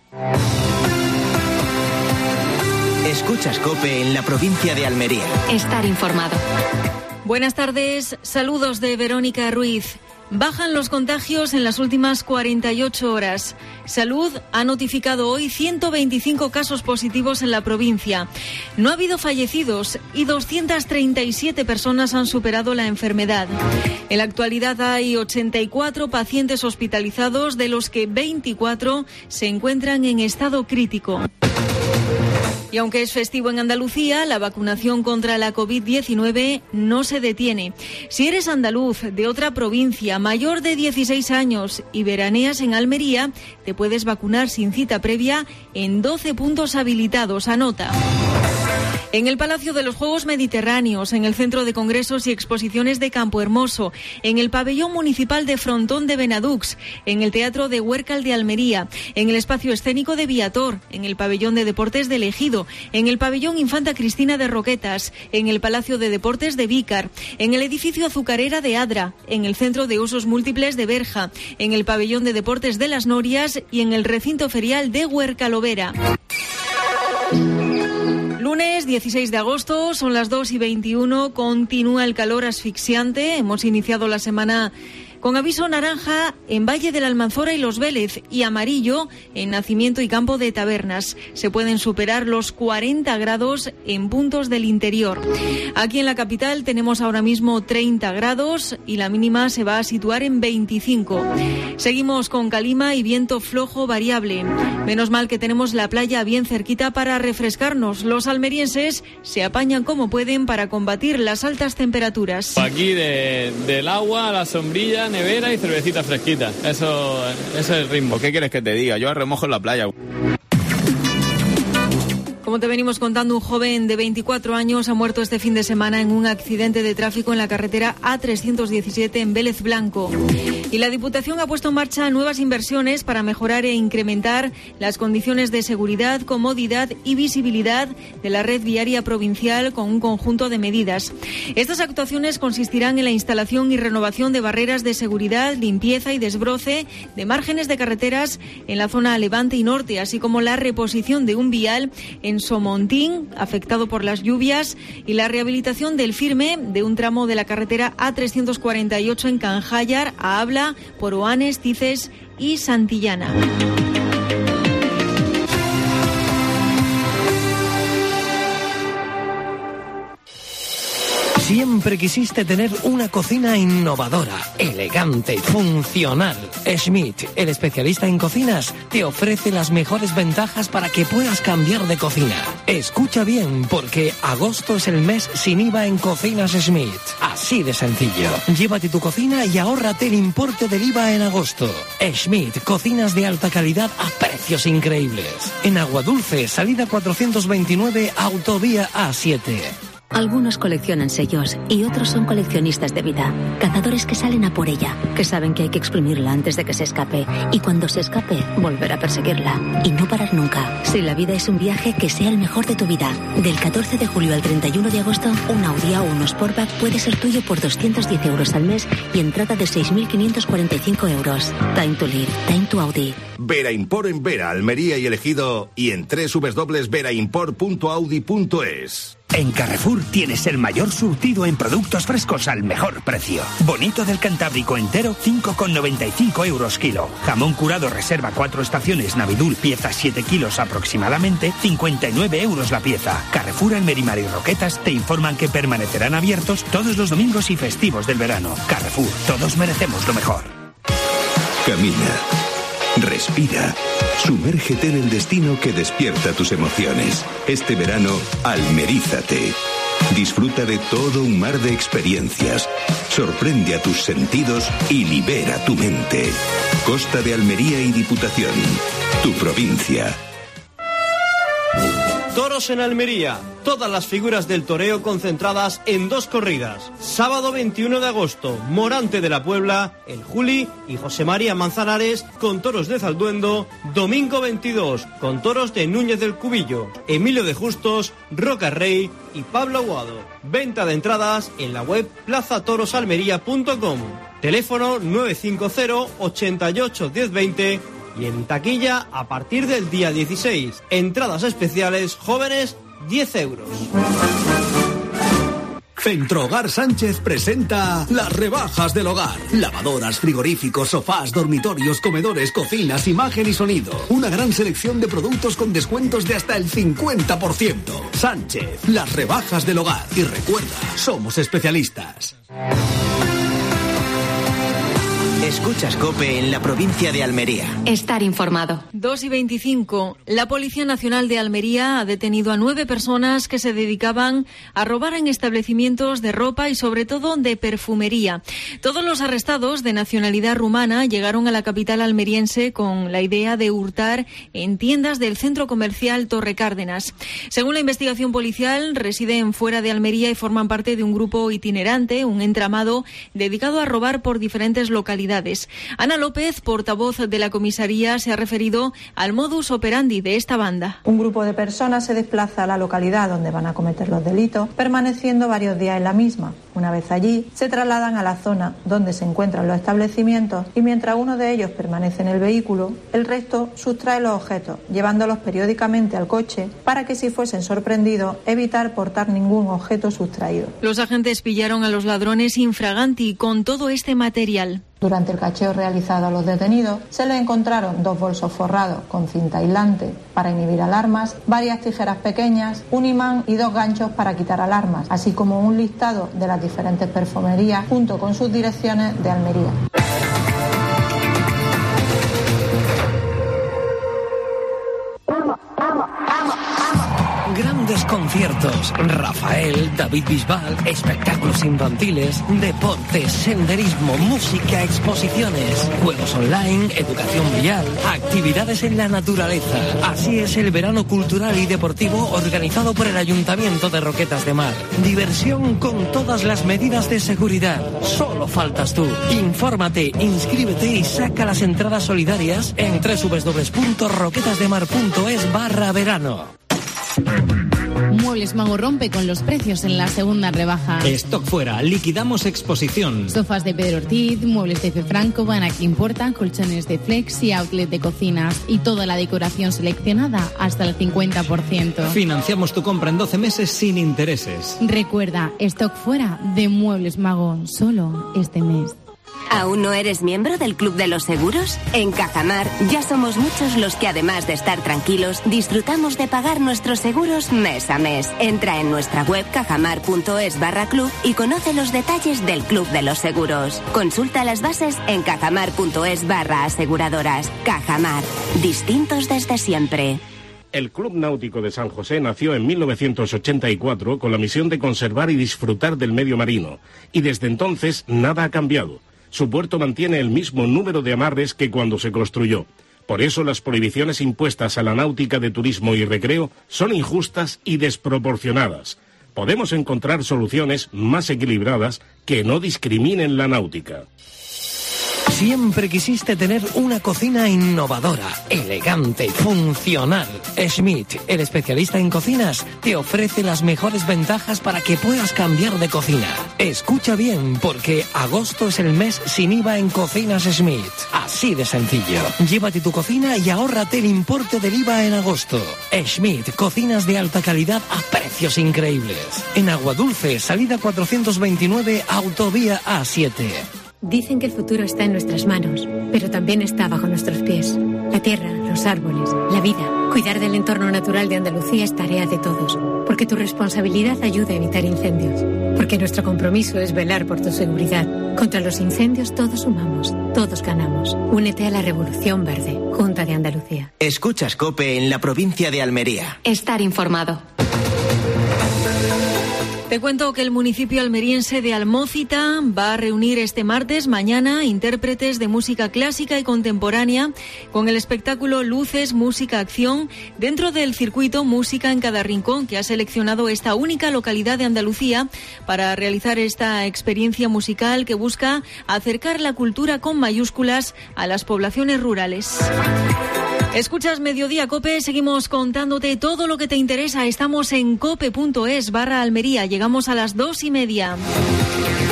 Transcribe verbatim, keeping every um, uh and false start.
Escuchas COPE en la provincia de Almería. Estar informado. Buenas tardes, saludos de Verónica Ruiz. Bajan los contagios en las últimas cuarenta y ocho horas. Salud ha notificado hoy ciento veinticinco casos positivos en la provincia. No ha habido fallecidos y doscientas treinta y siete personas han superado la enfermedad. En la actualidad hay ochenta y cuatro pacientes hospitalizados, de los que veinticuatro se encuentran en estado crítico. Y aunque es festivo en Andalucía, la vacunación contra la covid diecinueve no se detiene. Si eres andaluz de otra provincia, mayor de dieciséis años y veraneas en Almería, te puedes vacunar sin cita previa en doce puntos habilitados. Anota. En el Palacio de los Juegos Mediterráneos, en el Centro de Congresos y Exposiciones de Campo Hermoso, en el Pabellón Municipal de Frontón de Benadux, en el Teatro de Huércal de Almería, en el Espacio Escénico de Viator, en el Pabellón de Deportes de Ejido, en el Pabellón Infanta Cristina de Roquetas, en el Palacio de Deportes de Vícar, en el Edificio Azucarera de Adra, en el Centro de Usos Múltiples de Berja, en el Pabellón de Deportes de Las Norias y en el Recinto Ferial de Huércalovera. Lunes dieciséis de agosto, son las dos y veintiuno, continúa el calor asfixiante. Hemos iniciado la semana con aviso naranja en Valle de la Almanzora y Los Vélez y amarillo en Nacimiento y Campo de Tabernas. Se pueden superar los cuarenta grados en puntos del interior. Aquí en la capital tenemos ahora mismo treinta grados y la mínima se va a situar en veinticinco. Seguimos con calima y viento flojo variable. Menos mal que tenemos la playa bien cerquita para refrescarnos. Los almerienses se apañan como pueden para combatir las altas temperaturas. Aquí de, del agua a la sombrilla, nevera y cervecita fresquita. Eso, ese es el ritmo. ¿Qué quieres que te diga? Yo remojo en la playa. Como te venimos contando, un joven de veinticuatro años ha muerto este fin de semana en un accidente de tráfico en la carretera A trescientos diecisiete en Vélez Blanco. Y la Diputación ha puesto en marcha nuevas inversiones para mejorar e incrementar las condiciones de seguridad, comodidad y visibilidad de la red viaria provincial con un conjunto de medidas. Estas actuaciones consistirán en la instalación y renovación de barreras de seguridad, limpieza y desbroce de márgenes de carreteras en la zona levante y norte, así como la reposición de un vial en Somontín, afectado por las lluvias, y la rehabilitación del firme de un tramo de la carretera A trescientos cuarenta y ocho en Canjallar, a Abla, Poroanes, Tices y Santillana. Siempre quisiste tener una cocina innovadora, elegante, funcional. Schmidt, el especialista en cocinas, te ofrece las mejores ventajas para que puedas cambiar de cocina. Escucha bien, porque agosto es el mes sin I V A en Cocinas Schmidt. Así de sencillo. Llévate tu cocina y ahórrate el importe del I V A en agosto. Schmidt, cocinas de alta calidad a precios increíbles. En Aguadulce, salida cuatrocientos veintinueve, autovía A siete. Algunos coleccionan sellos y otros son coleccionistas de vida. Cazadores que salen a por ella, que saben que hay que exprimirla antes de que se escape. Y cuando se escape, volver a perseguirla. Y no parar nunca. Si la vida es un viaje, que sea el mejor de tu vida. Del catorce de julio al treinta y uno de agosto, un Audi A uno Sportback puede ser tuyo por doscientos diez euros al mes y entrada de seis mil quinientos cuarenta y cinco euros. Time to live. Time to Audi. Vera Import en Vera, Almería y Ejido, y en doble u doble u doble u punto vera import punto audi punto es. En Carrefour tienes el mayor surtido en productos frescos al mejor precio. Bonito del Cantábrico entero, cinco con noventa y cinco euros kilo. Jamón curado reserva cuatro estaciones Navidul, pieza siete kilos aproximadamente, cincuenta y nueve euros la pieza. Carrefour, Almerimar y Roquetas te informan que permanecerán abiertos todos los domingos y festivos del verano. Carrefour, todos merecemos lo mejor. Camina. Respira. Sumérgete en el destino que despierta tus emociones. Este verano, almerízate. Disfruta de todo un mar de experiencias. Sorprende a tus sentidos y libera tu mente. Costa de Almería y Diputación. Tu provincia. Toros en Almería. Todas las figuras del toreo concentradas en dos corridas. Sábado veintiuno de agosto, Morante de la Puebla, El Juli y José María Manzanares con toros de Zalduendo. Domingo veintidós, con toros de Núñez del Cubillo, Emilio de Justos, Roca Rey y Pablo Aguado. Venta de entradas en la web plaza toros almería punto com. Teléfono nueve cinco cero, ochenta y ocho, diez veinte Y en taquilla a partir del día dieciséis. Entradas especiales jóvenes diez euros. Centrohogar Sánchez presenta las rebajas del hogar. Lavadoras, frigoríficos, sofás, dormitorios, comedores, cocinas, imagen y sonido. Una gran selección de productos con descuentos de hasta el cincuenta por ciento. Sánchez, las rebajas del hogar. Y recuerda, somos especialistas. Escuchas COPE en la provincia de Almería. Estar informado. dos y veinticinco. La Policía Nacional de Almería ha detenido a nueve personas que se dedicaban a robar en establecimientos de ropa y sobre todo de perfumería. Todos los arrestados de nacionalidad rumana llegaron a la capital almeriense con la idea de hurtar en tiendas del centro comercial Torre Cárdenas. Según la investigación policial, residen fuera de Almería y forman parte de un grupo itinerante, un entramado dedicado a robar por diferentes localidades. Ana López, portavoz de la comisaría, se ha referido al modus operandi de esta banda. Un grupo de personas se desplaza a la localidad donde van a cometer los delitos, permaneciendo varios días en la misma. Una vez allí, se trasladan a la zona donde se encuentran los establecimientos y mientras uno de ellos permanece en el vehículo, el resto sustrae los objetos, llevándolos periódicamente al coche para que si fuesen sorprendidos, evitar portar ningún objeto sustraído. Los agentes pillaron a los ladrones infraganti con todo este material. Durante el cacheo realizado a los detenidos, se les encontraron dos bolsos forrados con cinta aislante para inhibir alarmas, varias tijeras pequeñas, un imán y dos ganchos para quitar alarmas, así como un listado de las diferentes perfumerías junto con sus direcciones de Almería. Grandes conciertos, Rafael, David Bisbal, espectáculos infantiles, deportes, senderismo, música, exposiciones, juegos online, educación vial, actividades en la naturaleza. Así es el verano cultural y deportivo organizado por el Ayuntamiento de Roquetas de Mar. Diversión con todas las medidas de seguridad. Solo faltas tú. Infórmate, inscríbete y saca las entradas solidarias en doble u doble u doble u punto roquetasdemar punto es barra verano. Muebles Mago rompe con los precios en la segunda rebaja. Stock fuera, liquidamos exposición. Sofás de Pedro Ortiz, muebles de F. Franco, Banac Importa, colchones de Flex y outlet de cocinas. Y toda la decoración seleccionada hasta el cincuenta por ciento. Financiamos tu compra en doce meses sin intereses. Recuerda, stock fuera de Muebles Mago, solo este mes. ¿Aún no eres miembro del Club de los Seguros? En Cajamar ya somos muchos los que además de estar tranquilos, disfrutamos de pagar nuestros seguros mes a mes. Entra en nuestra web cajamar punto es barra club y conoce los detalles del Club de los Seguros. Consulta las bases en cajamar punto es barra aseguradoras. Cajamar, distintos desde siempre. El Club Náutico de San José nació en mil novecientos ochenta y cuatro con la misión de conservar y disfrutar del medio marino. Y desde entonces nada ha cambiado. Su puerto mantiene el mismo número de amarres que cuando se construyó. Por eso las prohibiciones impuestas a la náutica de turismo y recreo son injustas y desproporcionadas. Podemos encontrar soluciones más equilibradas que no discriminen la náutica. Siempre quisiste tener una cocina innovadora, elegante, funcional. Schmidt, el especialista en cocinas, te ofrece las mejores ventajas para que puedas cambiar de cocina. Escucha bien, porque agosto es el mes sin I V A en Cocinas Schmidt. Así de sencillo. Llévate tu cocina y ahórrate el importe del I V A en agosto. Schmidt, cocinas de alta calidad a precios increíbles. En Aguadulce, salida cuatrocientos veintinueve, autovía A siete. Dicen que el futuro está en nuestras manos, pero también está bajo nuestros pies. La tierra, los árboles, la vida. Cuidar del entorno natural de Andalucía es tarea de todos, porque tu responsabilidad ayuda a evitar incendios, porque nuestro compromiso es velar por tu seguridad. Contra los incendios todos sumamos, todos ganamos. Únete a la Revolución Verde, Junta de Andalucía. Escuchas COPE en la provincia de Almería. Estar informado. Te cuento que el municipio almeriense de Almócita va a reunir este martes, mañana, intérpretes de música clásica y contemporánea con el espectáculo Luces, Música, Acción dentro del circuito Música en cada Rincón, que ha seleccionado esta única localidad de Andalucía para realizar esta experiencia musical que busca acercar la cultura con mayúsculas a las poblaciones rurales. Escuchas Mediodía COPE, seguimos contándote todo lo que te interesa. Estamos en cope punto es barra Almería. Llegamos a las dos y media.